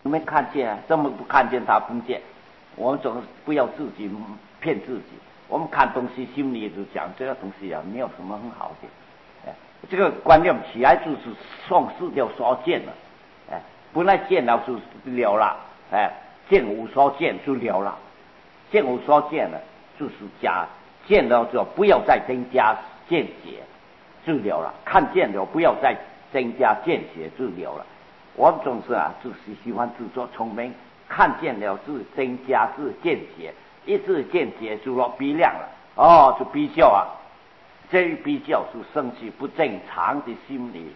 你们看见啊，这么不看见他不见，我们总是不要自己骗自己。我们看东西心里就讲这个东西啊，没有什么很好的。这个观念起来就是丧失掉所见了。本来见了就了了，见无所见就了了，见无所见了就是见了就不要再增加见解就了了，看见了不要再增加见解就了了。我们总是就是喜欢自作聪明，看见了就增加自见解，一自见解就落比量了，就比较这一比较就生起不正常的心理，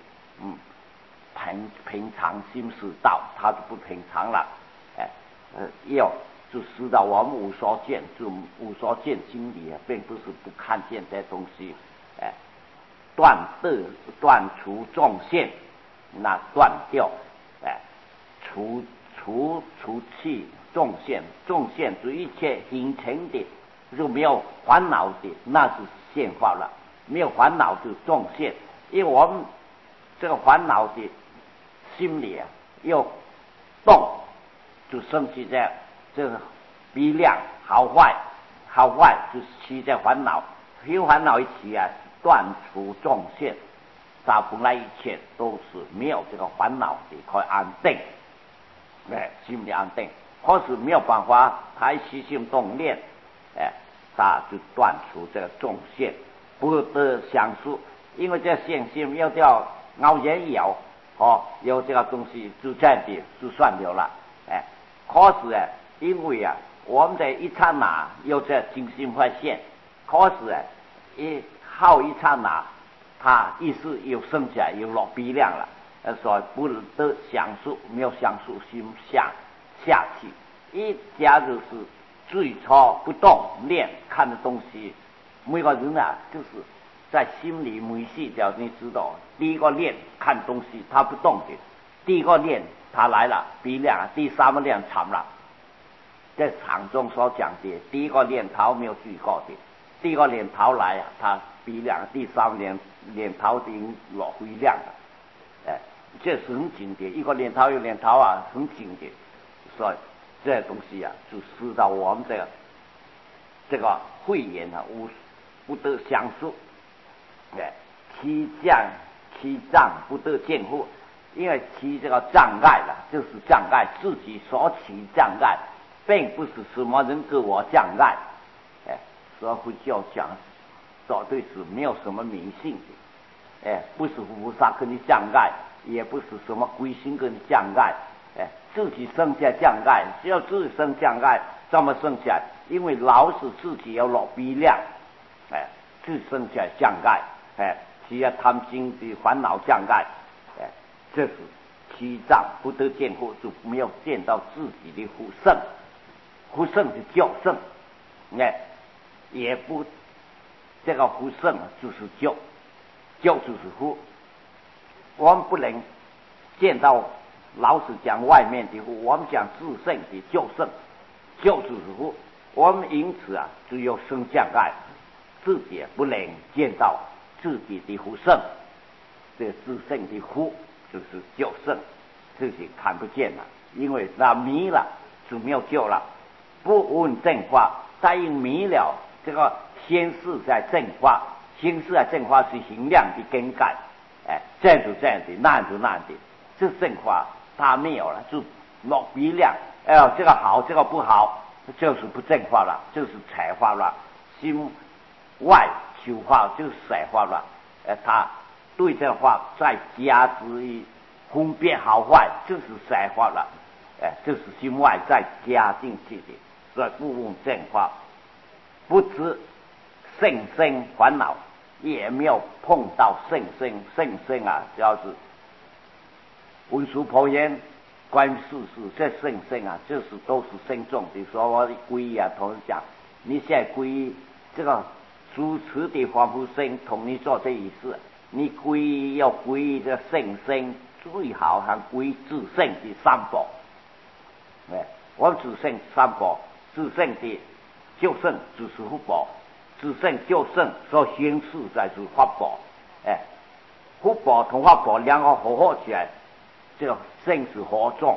平常心识到它就不平常了，要就知道我们无所见，就无所见心理并不是不看见这东西，断除众现，那断掉，除去众现就一切形成的就没有烦恼的，那是现法了。没有烦恼就众现，因为我们这个烦恼的心里要动，就生起这个比量好坏就起在烦恼，有烦恼一起断除众现，它本来一切都是没有这个烦恼的，可以安定，心里安定。可是没有办法，还起心动念，它就断除这个众现。不得享受，因为这现心要叫熬人咬，有这个东西就这样的就算了了，可是因为我们在一刹那有这精心发现，可是一刹那，它意识又升起来又落比量了，所以不得享受，没有享受心下去。一假如是最初不动念看的东西。每个人就是在心里每细条，你知道，第一个念看东西他不动的，第一个念他来了比量，第三个念场了，在场中所讲的第一个念头没有举过的，第一个念头来他比量，第三个念头已经落回量了，这是很紧的，一个念头一个念头很紧的，所以这东西就知道我们这个慧眼不得享受，其障不得见乎？因为其这个障碍了，就是障碍自己所起障碍，并不是什么人给我障碍，所以佛教讲绝对是没有什么迷信的，不是菩萨给你障碍，也不是什么鬼神给你障碍，自己生下障碍，只要自己生障碍，怎么生下来？因为老是自己要落比量。自生下障碍，只要贪心的烦恼障碍，这是其障不得见乎，就没有见到自己的福圣，福圣是教圣，也不这个福圣就是教就是福，我们不能见到老是讲外面的福，我们讲自圣的教圣，教就是福，我们因此就有生障碍。自己也不能见到自己的福圣，这自圣的福就是救圣，自己看不见了，因为那迷了就没有救了。不问正法，再因迷了，这个先是在正法，先是在正法是形量的更改，这样就这样的，那样就那样的，这正法它没有了，就落比量，这个好，这个不好，就是不正法了，就是彩法了，心外求法就是色法了，他对这话再加之于分别好坏，就是色法了，这是心外再加进去的，所以不问正法，不知圣生烦恼，也没有碰到圣生只是文殊普贤观世事，这圣生就是都是生众的，所以我的皈依同讲，你现在皈依这个主持的黄福生同你做这一事，你皈依要皈依这圣生，最好还皈依至圣的三宝。我们至圣三宝，至圣的救圣就是福宝，至圣救圣所显示在是法宝。福宝同法宝两个合起来，这个圣是合众，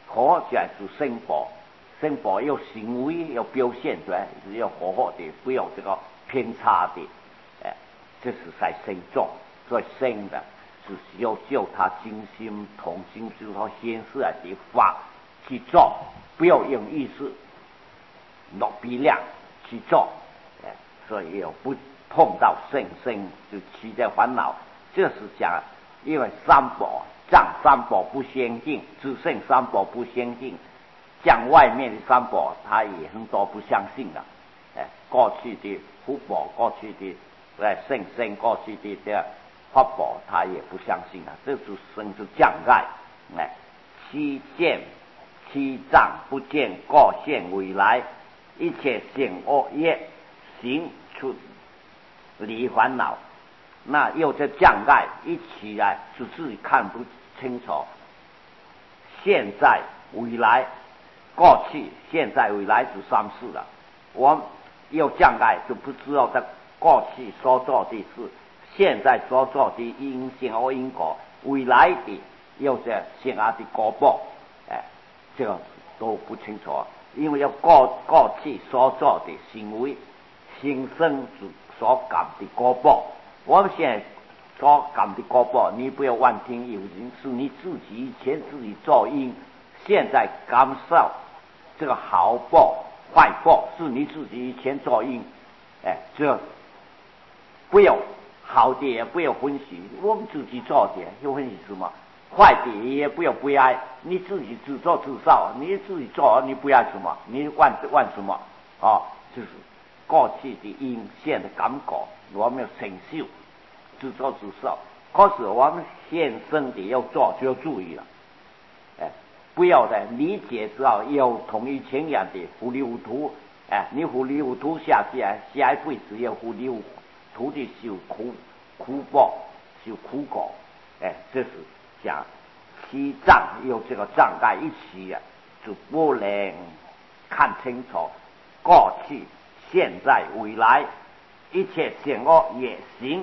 活起来是生活，生活有行为要表现出来，是要活活的，不要这个偏差的，这是在生中，所以生的是要就他精心同心，就是他显示来的法去做，不要用意识落比量去做，所以要不碰到生就起在烦恼。这是讲，因为三宝藏三宝不相近，只剩三宝不相近，像外面的三宝他也很多不相信了。过去的福宝，过去的圣过去的这法宝，他也不相信了，这就生出障碍。七见七障不见过现未来，一切善恶业行出离烦恼。那有这障碍一起来，是自己看不清楚现在未来，过去现在未来是三世了。我们有障碍就不知道在过去所做的事，现在所做的因善恶因果，未来的有这善恶的果报，这个都不清楚，因为要过去所做的行为，心生所感的果报。我们现在所感的果报，你不要妄听有人，是你自己以前自己做因，现在感受这个好报坏报，是你自己以前做因，这不要好的也不要分析，我们自己做的又分析什么？坏的也不要不爱，你自己自作自受，你自己做你不要什么？你want什么？就是过去的因，现的感果，我们要承受，自作自受。可是我们现生的要做就要注意了，不要在理解之后又同以前一样的糊里糊涂，你糊里糊涂下去，下一辈子要糊里糊涂的受苦报，受苦果，这是讲七障有这个障碍一起就不能看清楚过去、现在、未来一切善恶也行，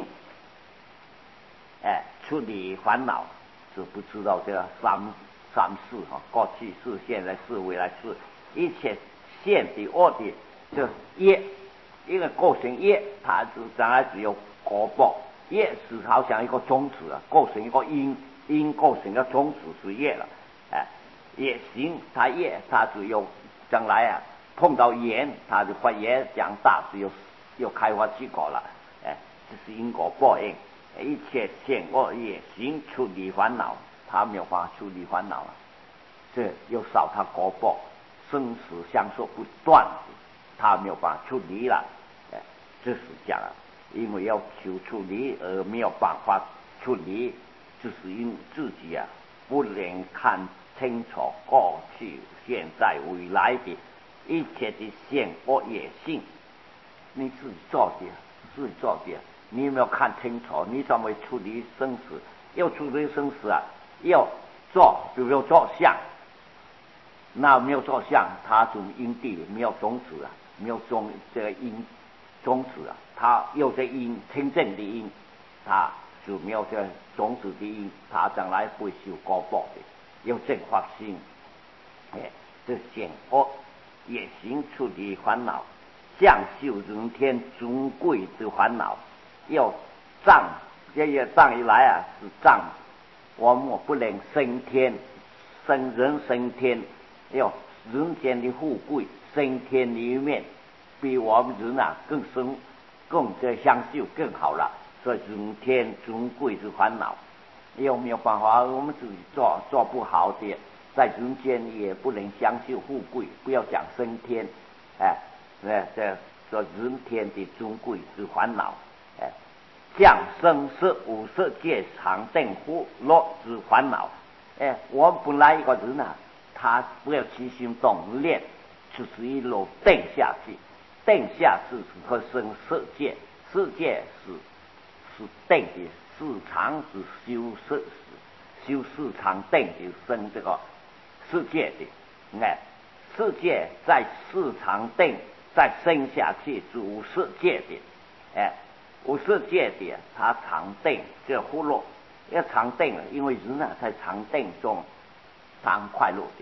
处理烦恼，是不知道这个三世过去是、现在是、未来是，一切善的恶的，这业，一个构成业，它是将来只有果报。业是好像一个种子构成一个因构成一个种子是业了，也行，它业它只有将来碰到缘，它就发芽长大，只有开花结果了，这是因果报应。一切善恶业行处理烦恼，他没有办法处理烦恼了，这又少他果报，生死相受不断，他没有办法处理了，这是讲因为要求处理而没有办法处理，就是因自己不能看清楚过去、现在、未来的一切的善恶业性，你自己做的，你有没有看清楚？你怎么处理生死？要处理生死要做，比如做相，那没有做相，他就因地没有种子没有这个因种子他有这因清正的因，他就没有这个种子的因，他将来不会受果报的，有正法心，这善恶也行处理烦恼，降受人天尊贵之烦恼。要障，这些障一来是障，我们不能升天，人升天，要人间的富贵，升天里面比我们人更享受更好了，所以人天尊贵之烦恼，有没有办法？我们自己做不好的，在人间也不能享受富贵，不要讲升天，这说人天的尊贵之烦恼。降生是五色界常定乎乐之烦恼。我们本来一个人他不要起心动念，就是一路定下去，定下是可生色界，色界是定的，市场是修市场定的生这个世界的，世界在市场定再生下去是无色界的，无色界的他常定这忽略，要常定了，因为人在常定中常快乐的，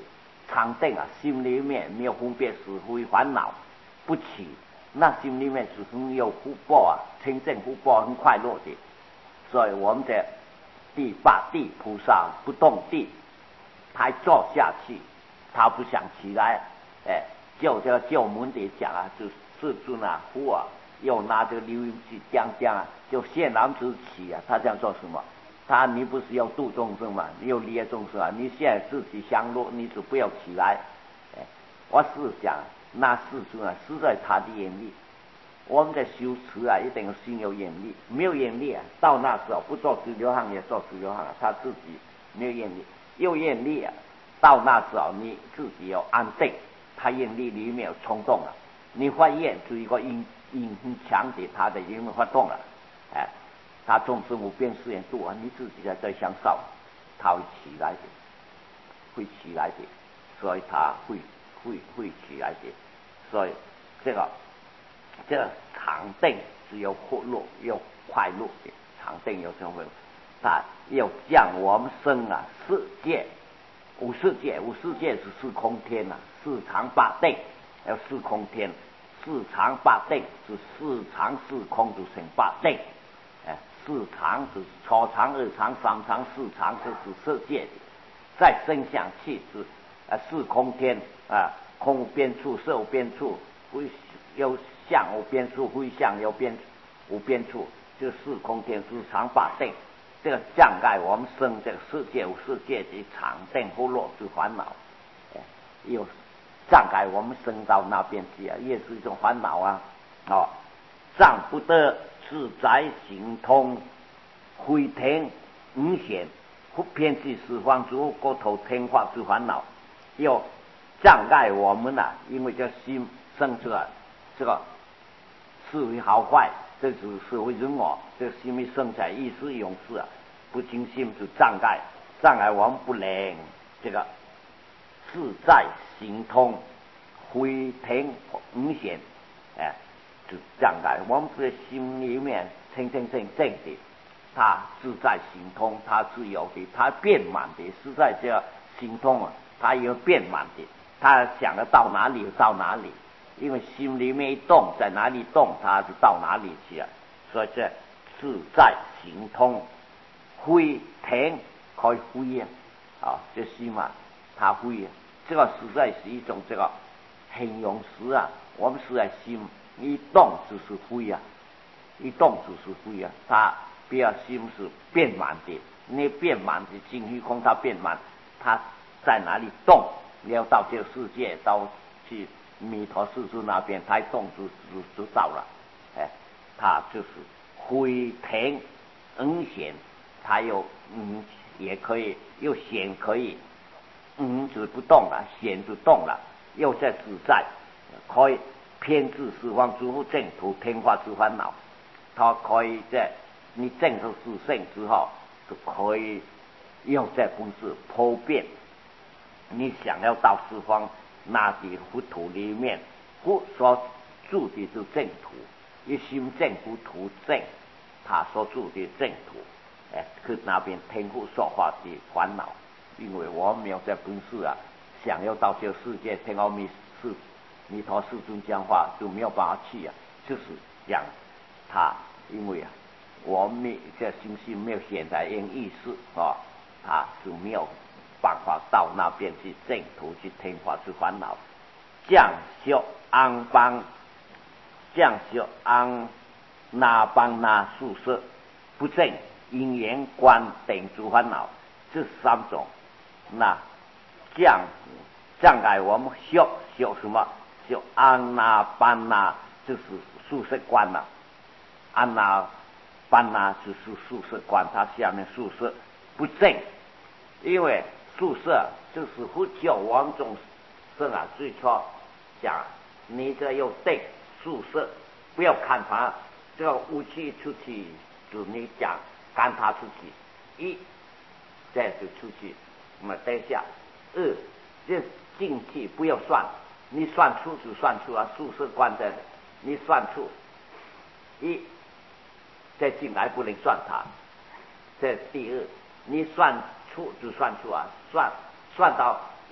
常定啊，心里面没有分别是非烦恼不起，那心里面是很有福报啊，清净福报很快乐的。所以我们的第八地菩萨不动地，他坐下去，他不想起来，就这个教门里讲啊，就世尊啊，佛啊，又拿这个流音去讲啊，就现然之起啊，他这样做什么？你不是要度众生嘛？你有利益众生啊！你现在自己享乐，你就不要起来。我是讲那世尊啊，是在他的眼里。我们的修持啊，一定要心有眼力，没有眼力啊，到那时候不做自流行也做自流行啊，他自己没有眼力，有眼力啊，到那时候你自己要安定，他眼力里面有冲动了，你发愿是一个因很强的，他的因发动了，他众生无边誓愿度啊，你自己在享受，他会起来的，会起来的，所以他会起来的，所以这个常定是有快乐有快乐的，常定有这种，他要将我们生啊世界五世界是四空天啊，四常八定要四空天，四常八定是四常四空就成八定。四常就是初常、二常、三常、四常，这是世界的。再升上去是四空天啊，空无边处，色无边处，有相无边处，非相有无边处，就四空天四常八定。这个障碍我们生这个世界无世界的常定不落之烦恼，有障碍我们生到那边去啊，也是一种烦恼啊。障不得自在行通，回天无显，不偏执十方诸国头天化之烦恼，又障碍我们啊，因为这心生出来这个是非好坏，这是社会人我，这心里生起来意识勇士啊，不清心就障碍我们不能这个自在行通，回天无显，就障碍我们这心里面清正的，它自在行通，它自由的，它变满的，是在这行通啊，它有变满的，它想得到哪里就到哪里，因为心里面一动，在哪里动，它就到哪里去啊。所以这自在行通，飞天可以飞啊，这心嘛，它飞，这个实在是一种这个形容词啊。我们实在心一动就是飞啊，一动就是飞啊，它不要心是变满的，你变满的净虚空它变满，它在哪里动，你要到这个世界，到去弥陀世尊那边，它一动就到了，它就是回天恩显，它有也可以，又显可以，就不动了，显就动了，又在自在，可以偏执十方诸佛净土天化之烦恼，它可以在你证受自性之后，就可以又在不是普遍。你想要到十方那地佛土里面，佛所住的是净土，一心净不土净，他所住的净土，去那边天父所化的烦恼，因为我们没有在本世啊，想要到这个世界天阿弥陀世尊讲话就没有办法去啊，就是讲他，因为我们这心性没有现在因意识啊，他就没有办法到那边去净土去天化之烦恼，降修安邦，降修安那邦那宿舍不正因缘观等诸烦恼，这三种，那障碍我们修什么？修安那班那，就是宿舍观了。安那班那就是宿舍观，它下面宿舍不正，因为宿舍就是佛教我们众生啊，最初讲你这要对宿舍，不要看他这个武器出去，就你讲赶他出去，一再就出去，那么等下二这进去不要算，你算出就算出啊，宿舍关在你算出一再进来不能算他，这第二你算出就算出啊，算到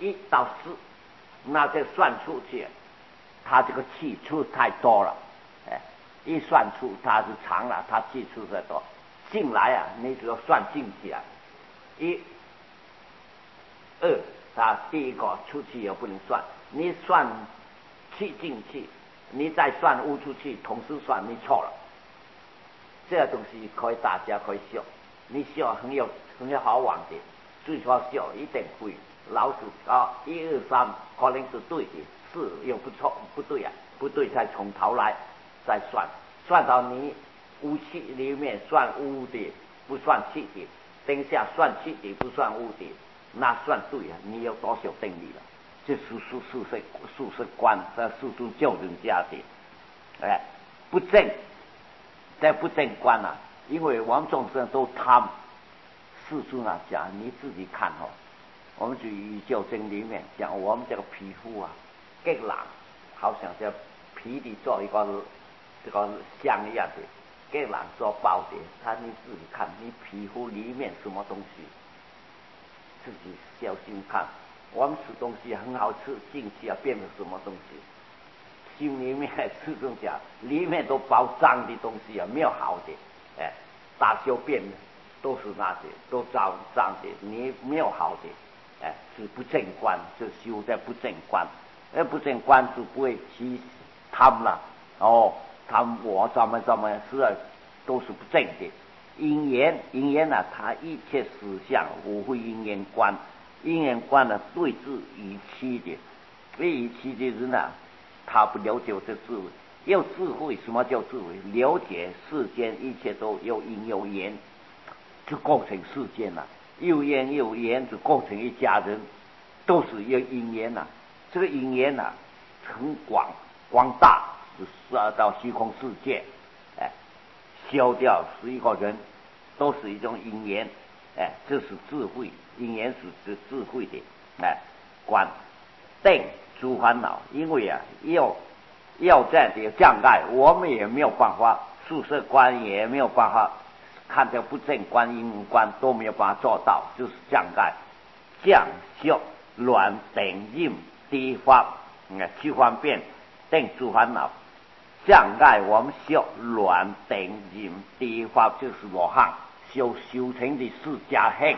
1到4，那这算出去，它这个气出太多了，一算出它是长了，它气出太多，进来啊，你只要算进去啊，1、2，它第一个出去也不能算，你算气进去，你再算污出去，同时算你错了。这个东西大家可以笑，你笑很好玩的，最少笑一定会。老鼠啊，1、2、3可能是对的，4又不对啊，不对再从头来再算，算到你无气里面算污的，不算气的，等下算气的不算污的，那算对啊，你有多少定理了？这是观，这是救人家的，不正。在不正观啊，因为我们众生都贪，世尊啊讲你自己看哦，我们就宇宙经里面讲我们这个皮肤啊，更冷，好像这皮里做一个这个香一样的，更冷做包的，你自己看你皮肤里面什么东西，自己小心看。我们吃东西很好吃，进去啊变成什么东西？心里面始终讲，里面都包脏的东西啊，没有好的，大小便都是那些，都脏的，你没有好的，是不正观，就修在不正观，不正观就不会起贪了，贪我咱们是都是不正的。因缘啊，它一切实相无非因缘观，因缘观呢对治于期的，对于期的人啊。他不了解这智慧，有智慧，什么叫智慧？了解世间一切都有因有缘，就构成世间了。有因有缘就构成一家人，都是有因缘呐。这个因缘呐，很广大，就到虚空世界，消掉11个人，都是一种因缘，这是智慧，因缘是智慧的，观定。诸烦恼，因为啊，要这样的障碍，我们也没有办法，宿舍观也没有办法，看这不正观、因观都没有办法做到，就是障碍。降修乱等应第一法，去方便定诸烦恼，障碍我们修乱等应第一法就是罗汉修成的四加行，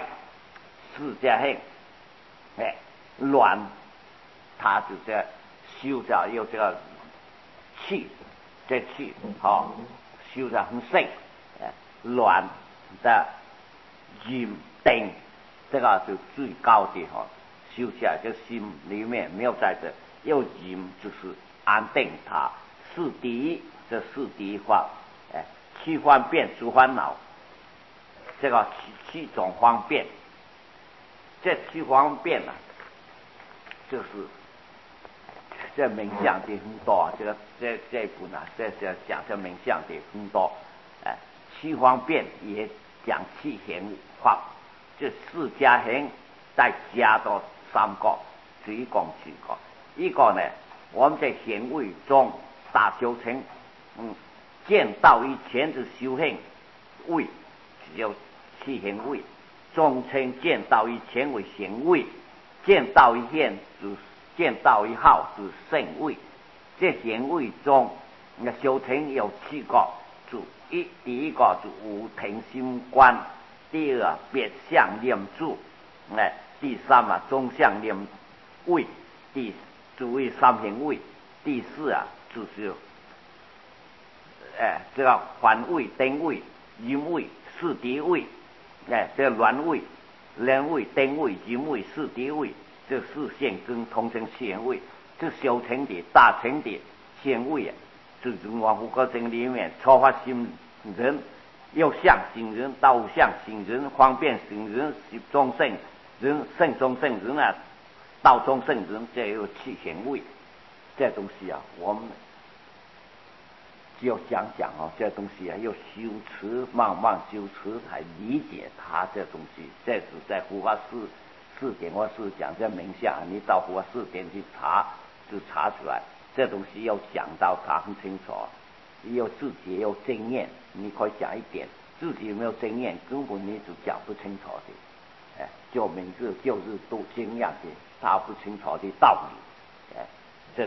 乱。他就在修着有这个气，这气修着很盛，乱的阴定，这个就最高的修起来，这心里面没有在这，有阴就是安定它。是第一，这是第一法，去方便除烦恼，这个七种方便，这七方便啊，就是。这冥想的很多，这一部呢，这讲这冥想的很多，七方便也讲七行法，这4加行再加到3个，就一共7个。一个呢，我们在行位中大修成，见道以前是修行位，只有七行位，中称见道以前为行位，见道以现就是见道一号是圣位，这行位中，修成有7个，第一个是无停心观，第2别相念住，第3中相念位，第4三行位，第4就是这个环位、灯位、阴位、四谛位，这个鸾位、人位、灯位、阴位、四谛位。这4线跟同成显位，这小乘的大乘的显位就是我们佛经里面超发心人、有相行人、道相行人、方便行人、中圣人、圣中圣人道中圣人，这有7显位。这东西我们只有讲这东西要修持，慢慢修持才理解它这东西。这是在佛法4点或4讲这冥想，你到佛法4点去查，就查出来。这东西要讲到它很清楚，要自己有经验，你可以讲一点；自己没有经验，根本你就讲不清楚的。就名字就是都经验的， 查不清楚的道理，这是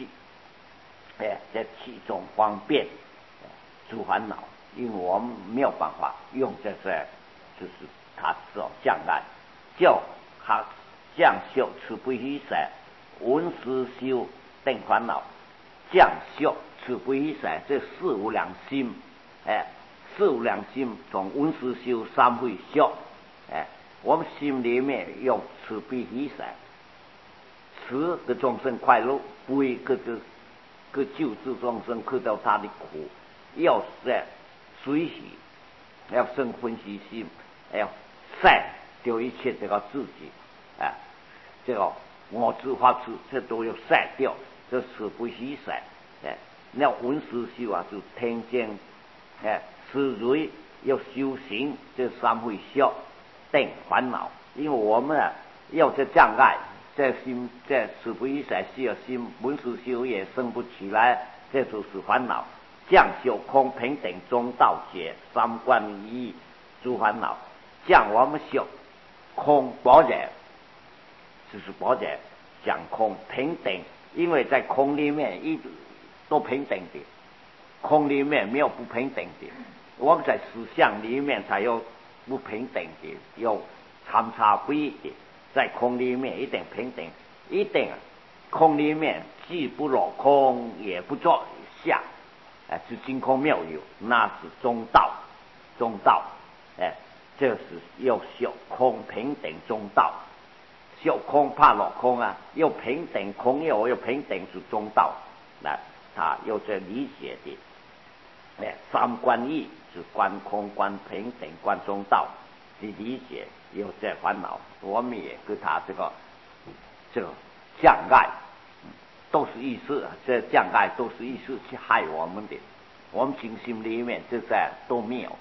这其中方便诸烦恼，因为我们没有办法用这些，就是他所障碍，叫他降修慈悲喜舍，闻思修定烦恼，降修慈悲喜舍，这四无量心，四无量心从闻思修三会修，我们心里面用慈悲喜舍，慈的众生快乐，悲个救治众生看到他的苦，要是随喜，要生欢喜心，要晒掉一切这个自己，这个我执法执，这都要晒掉，这慈悲喜舍，那闻思修啊，就听见，思维要修行，这三会修定烦恼，因为我们要这障碍。这心这慈悲喜舍是心，闻思修也生不起来，这就是烦恼。降修空平等中道解三观一诸烦恼，降我们修空般若，就是般若讲空平等，因为在空里面一直都平等的，空里面没有不平等的，我们在思想里面才有不平等的，有参差不一的。在空里面一定平等，一定空里面既不落空也不作相，是净空妙有，那是中道，中道，这是要修空平等中道，修空怕落空啊，又平等空又平等是中道，那他有这理解的，三观义是观空观平等观中道的理解。有这烦恼，我们也跟他这个障碍，都是意识，这障碍都是意识去害我们的，我们精心里面这些都没有，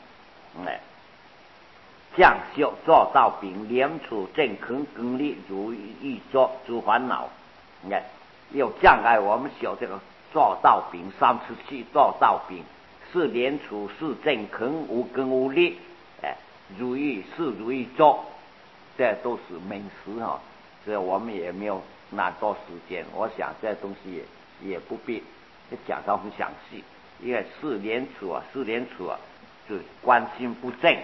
降修做到丙廉处正肯更力如意作诸烦恼，有障碍我们修这个做到丙三十七做到丙是廉处是正肯无根无力，如意是如意作，这都是名词哈，这我们也没有那多时间，我想这东西也不必讲到很详细，因为四廉处就观心不正，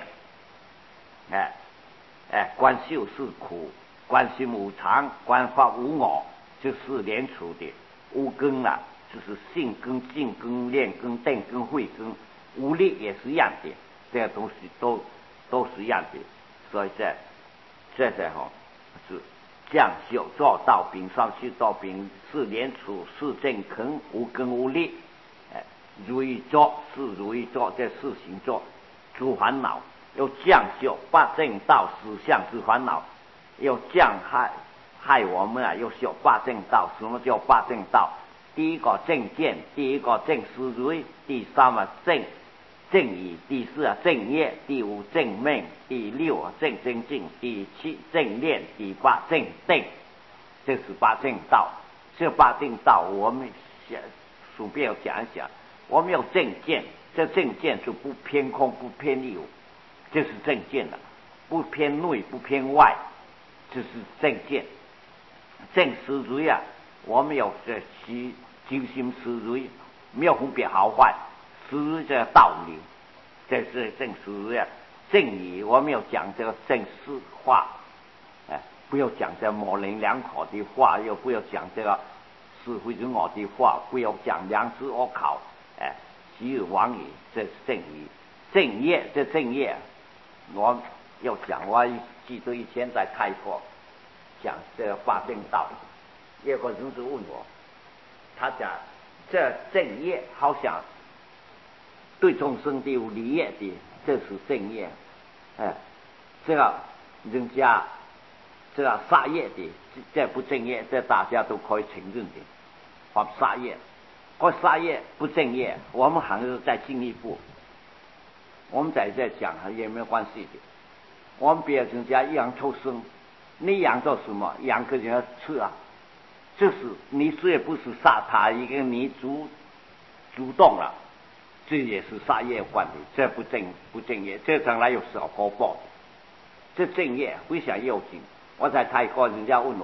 观修是苦，观心无常，观法无我，这四廉处的无根啊，就是性根、净根、炼根、定根、慧根，无力也是一样的，这些东西都是一样的，所以这是降修做到丙上去到丙四廉处是正肯无根无力，如意作是如意作，这四行作诸烦恼，又降修八正道实相之烦恼，又降害我们又修八正道。什么叫八正道？第一个正见，第一个正思维，第三正义，第四正业，第五正命，第六正精进，第七正念，第八正定，这是八正道。这八正道我们顺便讲一讲，我们有正见，这正见就不偏空不偏有，这是正见了，不偏内不偏外，这是正见。正思维我们有这精心思维，没有分别好坏，思维这个道理，这是正思维。正义我们要讲这个正式话，不要讲这模棱两可的话，又不要讲这个是非是我的话，不要讲良知恶考，习而亡矣，这是正义。正业，这正业我要讲，我记得以前在泰国讲这个八正道，有个人就问我，他讲这正业好像对众生都有利益的，这是正业，这个人家这个杀业的，这不正业，这大家都可以承认的，或杀业，或杀业不正业，我们还是再进一步，我们在这讲也没有关系的。我们别人家养畜生，你养做什么？养给人家吃啊，这是你虽然不是杀他，一个你主动了，这也是杀业关的，这不正业，这将来有小果报。这正业非常要紧。我在泰国，人家问我，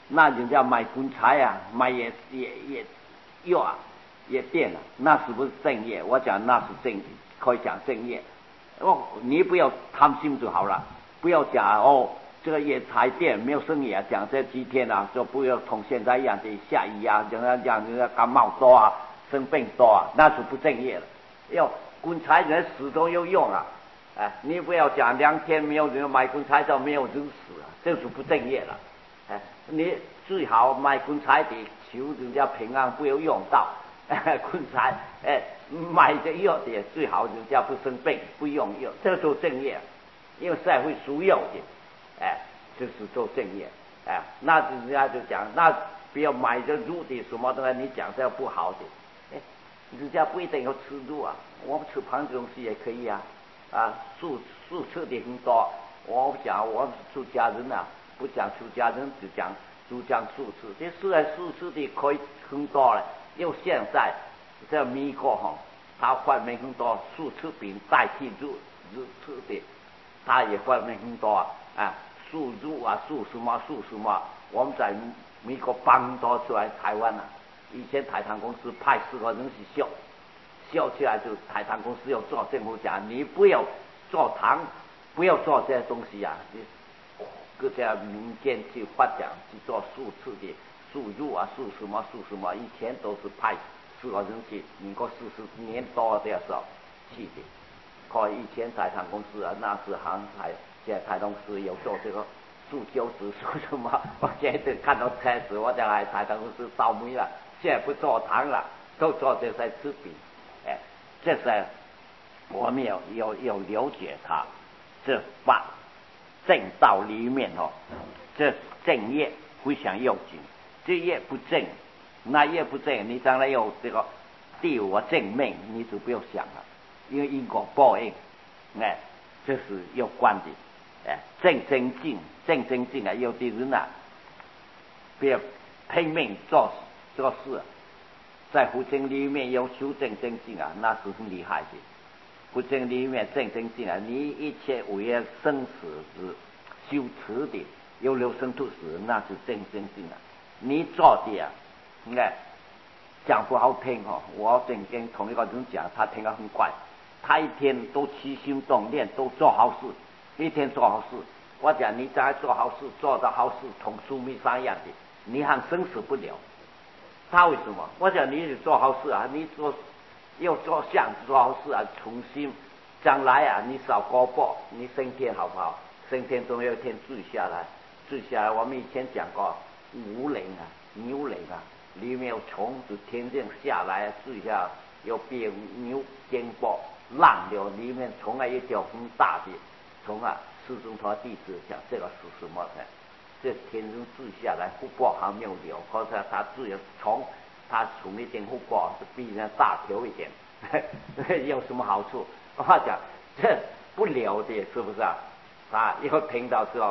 那人家买棺材啊，买也药啊，也变了，那是不是正业？我讲那是正，可以讲正业。你不要贪心就好了，不要讲这个也才店没有生意啊，讲这几天啊，就不要同现在一样的下雨啊，人家感冒多啊，生病多啊，那是不正业了。要棺材人死都有用啊，你不要讲2天没有人买棺材就没有人死啊，这是不正业了。你最好买棺材的，求人家平安，不要用到棺材。买这药的最好人家不生病，不用药，这做正业，因为社会需要的，就是做正业。那人家就讲，那不要买这肉的什么的，你讲这不好的。人家不一定要吃肉啊，我们吃旁的东西也可以啊。素吃的很多，我讲我们是出家人啊，不讲出家人只讲主张素吃，这素吃的可以很多了。因为现在在美国它发明很多素吃品代替肉吃的，它也发明很多素肉啊，素什么，我们在美国帮多出来台湾啊。以前台糖公司派4个人去笑起来，就台糖公司要做，政府讲你不要做糖，不要做这些东西啊，你各家民间去发展去做素吃的素肉啊，素什么，以前都是派4个人去，民国40年多的时候去的。可以前台糖公司啊，那是现在台糖公司有做这个素酒子素什么，我现在看到车子，我讲台糖公司倒霉了，现在不做糖了，都做这些制品。这是我们要了解它，这把正道里面这正业非常要紧，这业不正，那业不正，你将来有这个地我正命，你就不要想了，因为因果报应，这是有关的。正正经啊，有的人啊，不要拼命做事。在佛经里面有修正经啊，那是很厉害的。佛经里面正经啊，你一切为了生死是修持的，有留生吐死，那是正经啊。你做的讲不好听我曾经同一个人讲，他听得很怪，他一天都起心动念都做好事，一天做好事。我讲你在做好事，做的好事同苏密山一样的，你还生死不了。他为什么？我讲你做好事啊，你要做好事啊，重新将来啊，你少高报，你升天好不好？升天总有一天坠下来。我们以前讲过牛岭里面有虫子天上下来坠下，有变牛肩膊浪流，里面虫一条很大的虫释宗陀弟子讲这个是什么呢？这天上坠下来，福报还没有留，可是他坠虫，他从一点福报是比人大条一点，有什么好处？我讲这不留的，是不是啊？以后听到之后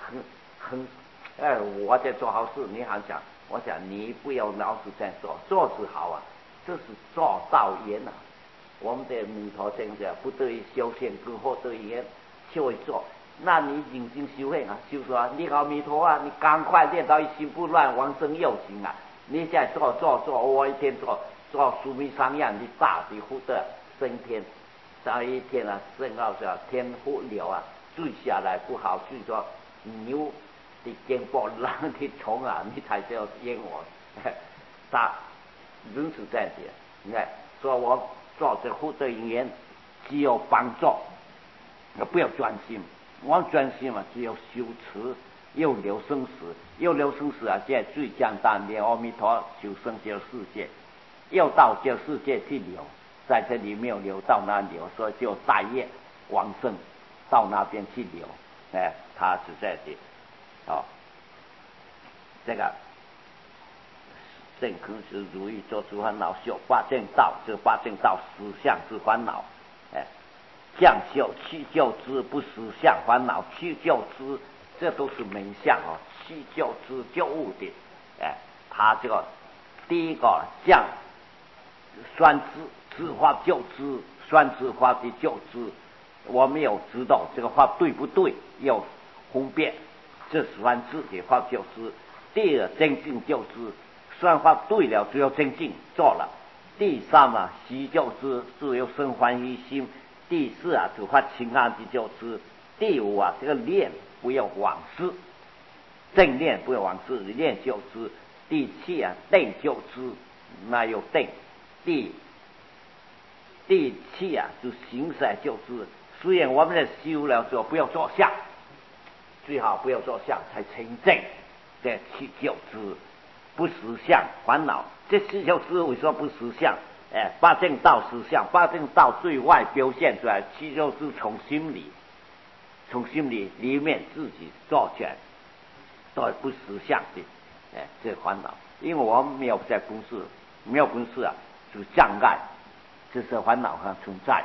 我在做好事，你还讲，我讲你不要老是这样做是好啊，这是做道业啊。我们的弥陀经讲，不得已修仙更或得言就会做。那你认真修行啊，就说你阿弥陀啊，你赶快练到一心不乱，往生有情啊！你现在做，我一天做苏密山一样的大的福德升天，到一天升到天福流坠下来不好，据说牛的肩膊浪的虫你才叫淹我。他人是这样的，所以我做这福德因缘只有帮助，不要专心。我专心只有修持，又留生死，现在最简单的阿弥陀求生这个世界，要到这个世界去留，在这里没有留到那留，所以就带业往生到那边去留。他是在的这个正空是如意做出烦恼修八正道，这八正道实相之烦恼。降修去救之，不实相烦恼去救之，这都是名相去救之救物的。他这个第一个降酸知法救之，酸知法的救之，我们有知道这个话对不对，要分辨这酸知的法救之。 第二，精进救之，算法对了就要精进做了。第三啊，喜救之，只有生欢喜心。第四啊，就发清安之救之。第五啊，这个念不要忘失，正念不要忘失，念救之。第七啊，定救之，那有定。第七啊，就行善救之。虽然我们在修了之后不要坐下，最好不要坐下，才清净，再去救之。不实相烦恼，这四救之为什么不实相？八正道实相，八正道对外表现出来，七救之从心里里面自己做起来，都不实相的。这烦恼，因为我们没有在公事，没有公事啊，就是障碍，这是烦恼上存在。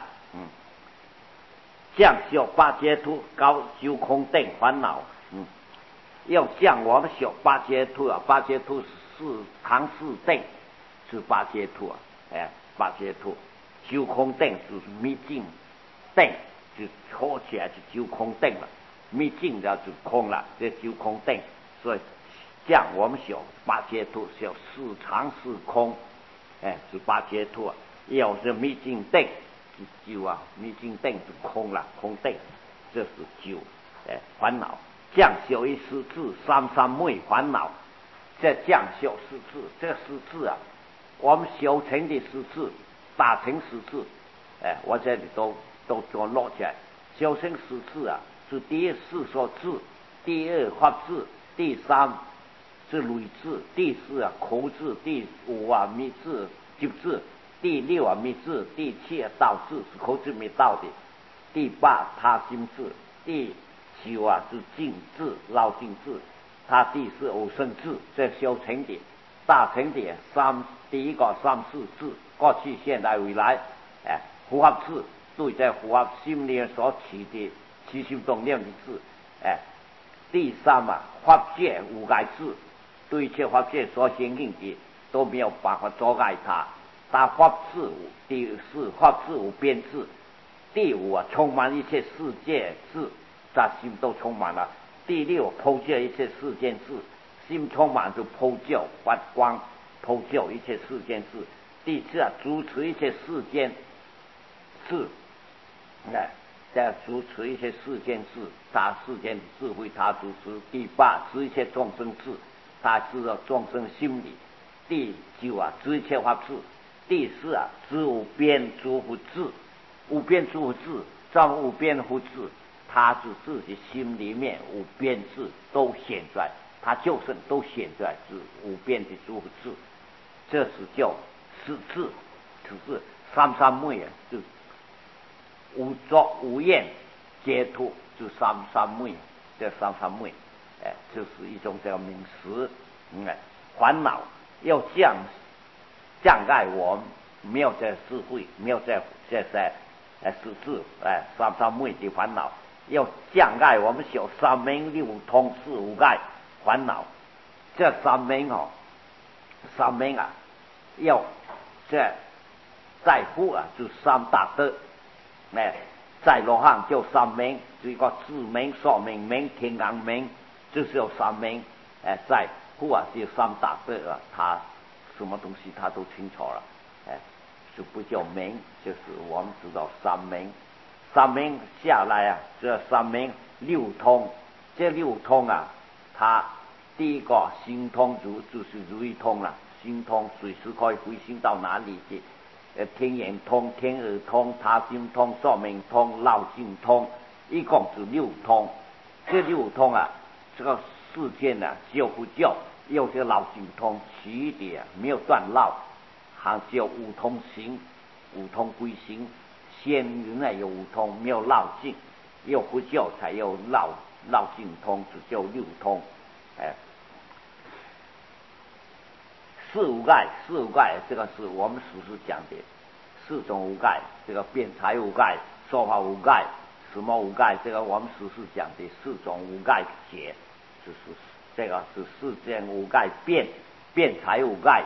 降修八解脱，高修空定烦恼。要降我们修八解脱啊，八解脱是唐四定，是八解脱啊，八解脱修空定就是灭尽定，就合起来就修空定了，灭尽了就空了，这修空定。所以降我们修八解脱，修四常四空，是八解脱。要是灭尽定。就啊，灭尽定就空了，空定，这是救。烦恼降修一识字，三三昧烦恼。这降修识字，这个识字啊，我们修成的识字，打成识字，我这里都做落起来。修成识字啊，是第一四说字，第二发字，第三是累字，第四啊口字，第五啊密字、就字。第六啊密字，第七啊道字，是口字没道的。第八他心字，第九啊是净字、老净字，他第四偶生字，这修成的大成的第一个三四字，过去、现在、未来，符合字，对在符合心里所起的起心动念的字，第三嘛法界无碍字，对一切法界所显应的都没有办法阻碍它。他法字第四法字无边字，第五啊充满一切世界字，在心都充满了。第六剖解一切世间字，心充满就剖就发光，剖就一切世间字。第七啊主持一切世间字，在主持一些世间字，他世间的智慧他主持。第八知一切众生字，他知道众生心理。第九啊知一切法字。第四啊，知无边诸佛智，无边诸佛智，这无边佛智，他是自己心里面无边智都显出来，他就是都显出来是无边的诸佛智，这是叫识智，此是三三昧啊，就无作无厌解脱，就三三昧，这三三昧，这是一种叫名词，烦恼要障碍我们没有这智慧，没有这识字，三三昧的烦恼，要障碍我们修三明六通四无碍烦恼。这三明啊，要这在乎啊，就三大德，在罗汉叫三明，就一个智明、说明明、天罡明，就是有三明。在乎啊，就三大德啊，他什么东西他都清楚了，就不叫明，就是我们知道三明。三明下来啊，这三明六通，这六通啊，它第一个心通就是如意通了，心通随时可以回心到哪里去。天眼通、天耳通、他心通、说明通、绕境通，一共是六通。这六通啊，这个世间啊，修不教有这个绕境通，其余的没有断绕，还只有五通行、五通归行。仙人呢有五通，没有绕境，有不教才有绕境通，只叫六通。四无碍，这个是我们史实讲的四种无碍，这个辩才无碍、说法无碍、什么无碍，这个我们史实讲的四种无碍解，就是这个是世间无碍辩才无碍，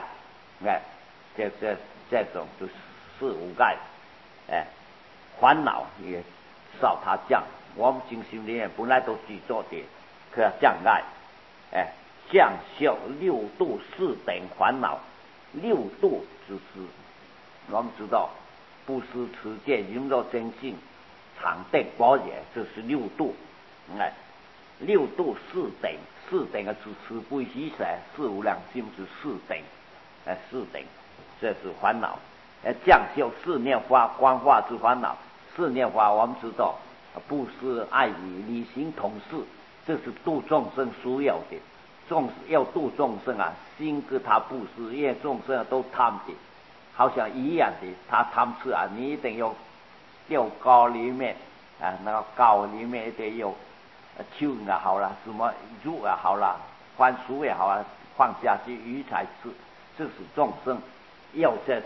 这种就是四无碍，烦恼也少它降。我们精神里面本来都具足的，可要障碍， 降修六度四等烦恼。六度之师，我们知道布施、持戒、忍辱、精进、常定、保也，这是六度。六度四等，四等是慈悲喜舍四无量心之四等，四等，这是烦恼。降修四念法，观化之烦恼。四念法我们知道，布施、爱语、理行、同事，这是度众生需要的。要度众生啊，心跟他布施，因为众生都贪的，好像一样的，他贪吃啊，你一定要糕里面那个糕里面一定有秋也好了，什么肉也好了，番薯也好了，放下去鱼才吃，这是众生要这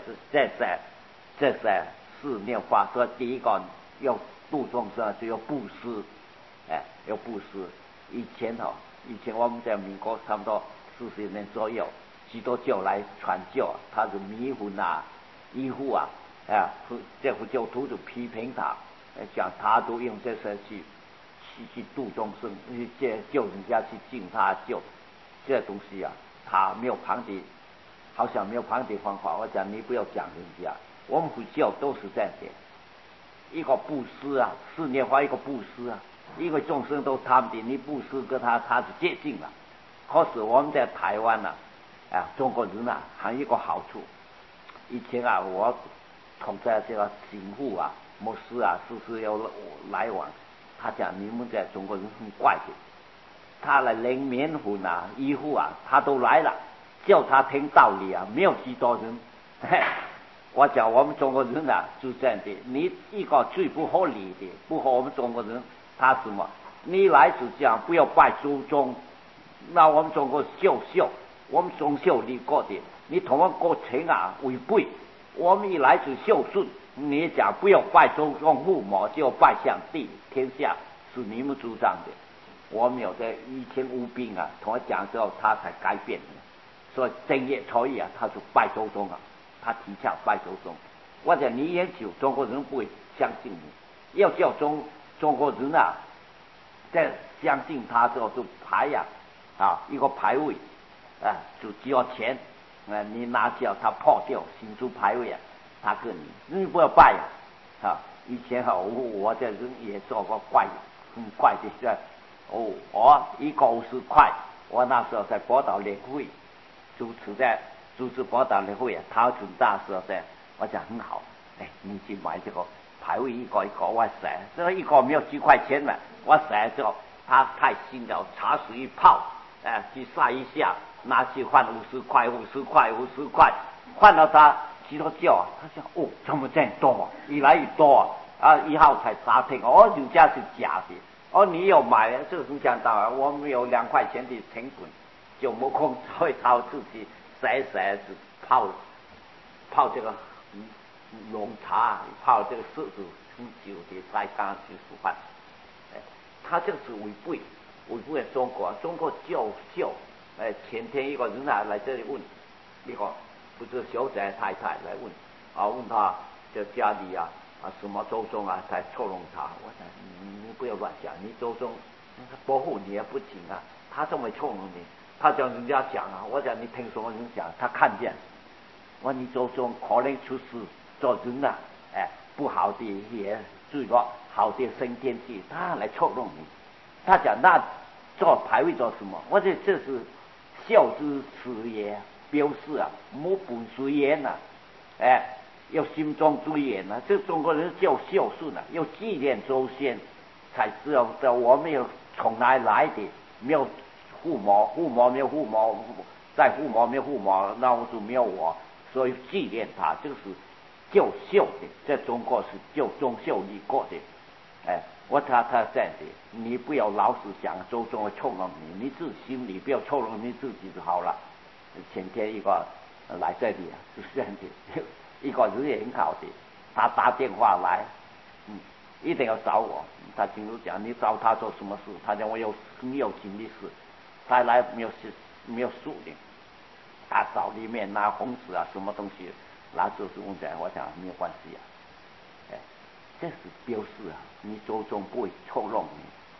四念法。所以第一个要度众生就要布施，要布施。以前我们在民国差不多40年左右，基督教来传教，他是迷魂啊、医护啊，这佛教徒就批评他，讲他都用这些去度众生，救人家去敬他救，这东西啊，他没有旁的，好像没有旁的方法。我讲你不要讲人家，我们佛教都是这样的，一个布施啊，四念法一个布施啊。因为众生都贪的，你布施跟他是接近了。可是我们在台湾中国人还有一个好处。以前我同在这个神父牧师时时要来往，他讲你们在中国人很怪的，他来领棉粉衣服他都来了，叫他听道理没有几多人。我讲我们中国人就这样的，你一个最不合理的，不合我们中国人。他什么？你来是讲不要拜祖宗，那我们中国秀，我们中秀立国的，你同我们国情违背。我们一来是孝顺，你讲不要拜祖宗父母，就要拜上帝，天下是你们主张的。我们有在以前吴斌同我讲之后，他才改变的。所以正月初一他就拜祖宗他提倡拜祖宗。我讲你研究中国人不会相信你，要叫中国人在相信他之后就排一个排位就只要钱你拿掉他破掉新出排位他跟你不要拜以前我这人也做过很怪的事一个50块，我那时候在宝岛联会主持宝岛联会他准大时候我讲很好，你去买这个排位一个我洗，这个一个没有几块钱了，我洗之后他太新了，茶水一泡去晒一下，拿去换50块，换到他基督教他想怎么这样多越来越多以后才打听人家是假的你要买这个很简单我们有2块钱的成本，就没空会靠自己洗泡这个浓茶，泡这个柿子很久的晒干去煮饭，他这个是违背中国教秀。前天一个人来这里问一个不是小姐太太来问他这家里什么周中在臭龙茶，我想你不要乱讲，你周中保护你也不行他这么臭龙你，他叫人家讲我讲你听什么人讲，他看见我你周中可能出事做人不好的也罪恶，好的升天气，他来臭弄你。他讲那做排位做什么？我这是孝之始也，表示母本随言要心中追言这中国人叫孝顺要纪念祖先，才知道我们有从哪来的，没有父母没有父母，在父母没有父母，那我就没有我，所以纪念他，这个是叫孝的，在中国是叫忠孝立国的。他这样的，你不要老是讲周中会臭弄你，你自己心里不要臭弄你自己就好了。前天一个来这里就是这样的，一个人也很好的，他打电话来，一定要找我。他清楚讲你找他做什么事，他讲我有很有紧的事，他来没有数的，他找里面拿红纸什么东西拿就是问在，我讲没有关系这是表示你周中不会臭弄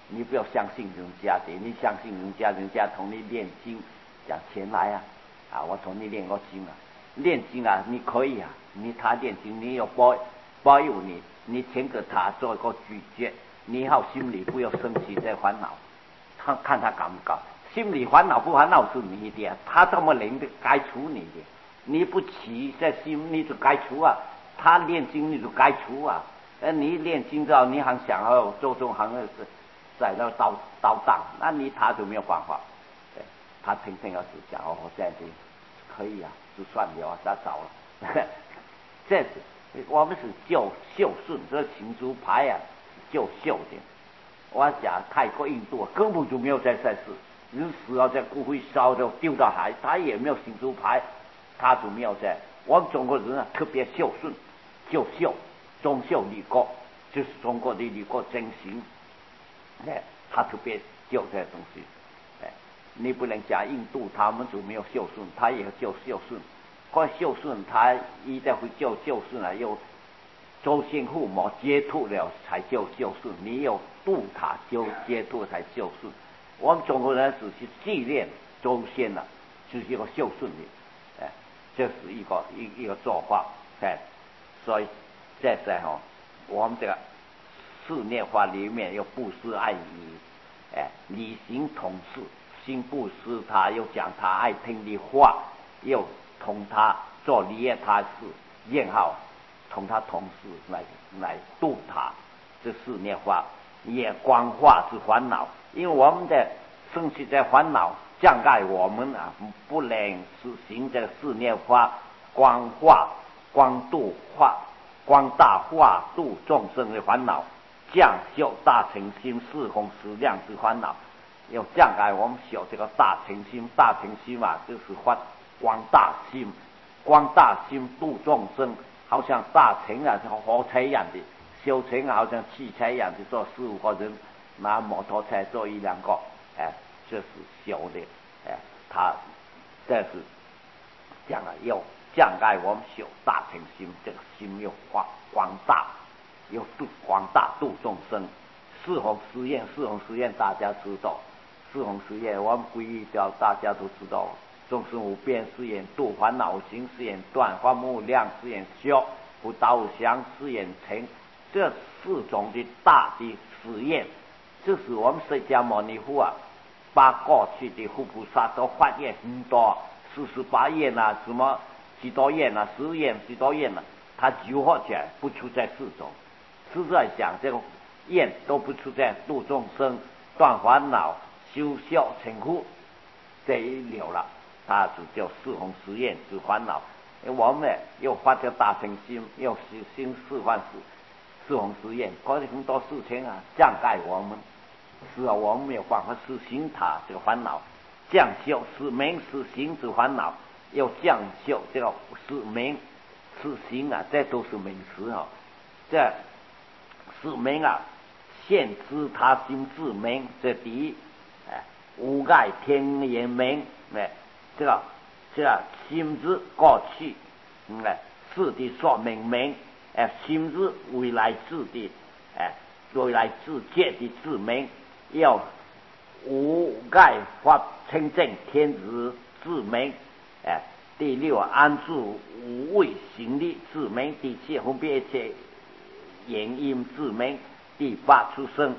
你不要相信人家的，你相信人家同你念经，讲钱来啊，我同你念个经啊，念经啊，你可以啊，他念经，你要保佑你钱给他做一个拒绝，你好心里不要生气在烦恼，看他搞不搞，心里烦恼不烦恼是你的，他这么灵的该除你的，你不起在心你就该除啊，他念经你就该除啊，你念经之后你还想要做这种行业是。在那捣荡，那他就没有办法。他天天要是讲这样子可以啊，就算了啊，他走了。这是我们是就孝顺，这行猪牌啊，就孝的。我讲泰国、印度根本就没有在世，人死了在骨灰烧就丢到海，他也没有行猪牌，他就没有在。我们中国人啊，特别孝顺，就孝，忠孝立国，就是中国的立国真行。他特别教这东西，你不能讲印度他们就没有孝顺，他也叫孝顺。关孝顺，他一定会叫孝顺啊，有周先父母接触了才叫孝顺，你有度他就接触才孝顺。我们中国人只是纪念周先了，就是一个孝顺的，这是一个做法，所以这是我们这个。四念法里面有布施爱语，理行同事，行布施他又讲他爱听的话，又同他做利益他事，然后同他同事来度他，这四念法也光化是烦恼，因为我们的生气在烦恼障碍我们啊，不能实行这四念法，光化、光度化、光大化度众生的烦恼。降修大乘心，四弘十量之烦恼，要降解我们修这个大乘心。大乘心嘛，就是发光大心，光大心度众生，好像大乘啊，像火车一样的修成，好像汽车一样的，做4-5个人拿摩托车做1-2个，这是修的，他这是讲了要降解我们修大乘心，这个心要光大。有度广大度众生，四弘誓愿，四弘誓愿大家知道，四弘誓愿我们皈依掉，大家都知道，众生无边誓愿度，烦恼行誓愿断，花木量誓愿消，不倒降誓愿成，这4种的大的誓愿，这是我们释迦牟尼佛啊，把过去的佛菩萨都发愿很多，48愿啊，什么几多愿啊，10愿几多愿啊，他集合起来不出在4种。是在讲这个愿都不出在度众生、断烦恼、修孝成佛这一流了，他就叫四弘誓愿止烦恼。我们又发这大乘心，又行四弘誓愿，搞了很多事情啊，障碍我们。是啊，我们没有办法实行他这个烦恼，降修是名是行止烦恼，要降修这个是名是行啊，这都是名词啊，这。是名啊，现知他心自明，这第一，无碍天眼明，这个心知过去，事的说明，心知未来事的，未来世界的自明，要无碍法清净天子自明，第6安住无畏行力自明，第7分别一切言音自明，第8出生，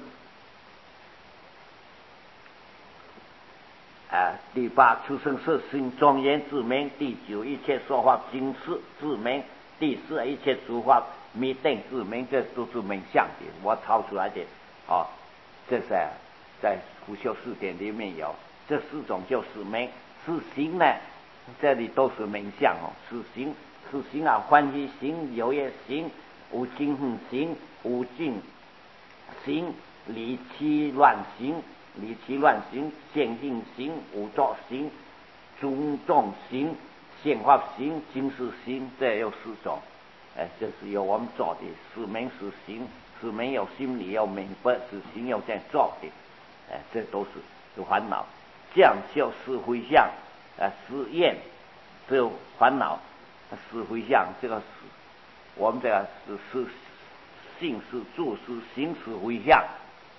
第8出生色心庄严自明，第9一切说法经世自明，第10一切诸法密定自明，这都是名相的，我抄出来的这是在佛修4典里面有，这4种就是名。是行呢，这里都是名相是行啊，欢喜行、有业行、无惊恨行、无尽行、离期乱行、现行行、无作行、尊重行、显化行、经世行，这有4种。这是由我们做的，是名是行，是没有心里要明白，是行要这样做的。这都是烦恼。降修是回向，是愿，只有烦恼，是回向，这个是我们这个是信是住是行是回向，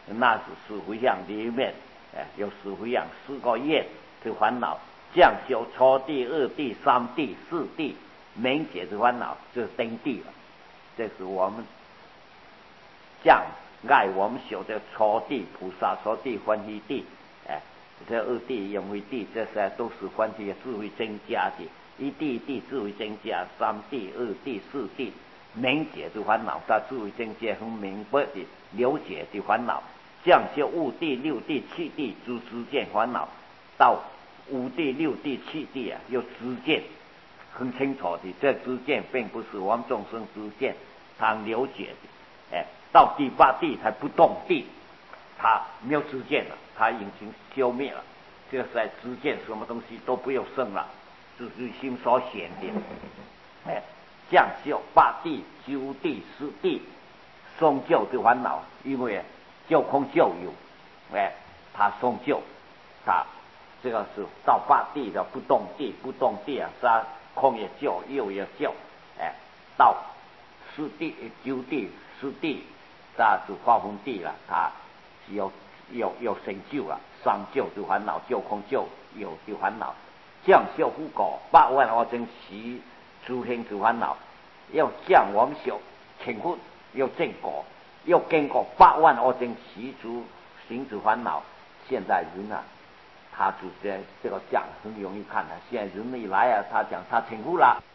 那是四回向里面，有四回向4个愿的烦恼，降修初地、2地、3地、4地，明解的烦恼就是登地了。这是我们降爱我们修的初地菩萨、初地欢喜地，这2地、永慧地，这些都是欢喜的智慧增加的。1地1地智慧增加，3地、2地、4地明解的烦恼，它智慧增加很明白的了解的烦恼。降修5地、6地、7地诸知见烦恼，到5地、6地、7地有知见，很清楚的。这知见并不是我们众生知见，他了解的。到第8地才不动地，他没有知见了，他已经消灭了。这是在知见，什么东西都不用生了，就是心所显的。降修8地、9地、10地松旧的烦恼，因为就空就有，他松旧，他这个是到8地的不动地，不动地是空也就，有也就，到10地、9地、10地，那是化风地了，他有成就了，伤旧的烦恼，就空就有的烦恼，降修护果8万阿僧祇诸行之烦恼，要降我们修请佛要正果。又经过8万阿僧祇诸行之烦恼，现在人他就这个讲很容易看现在人一来他讲他成佛了。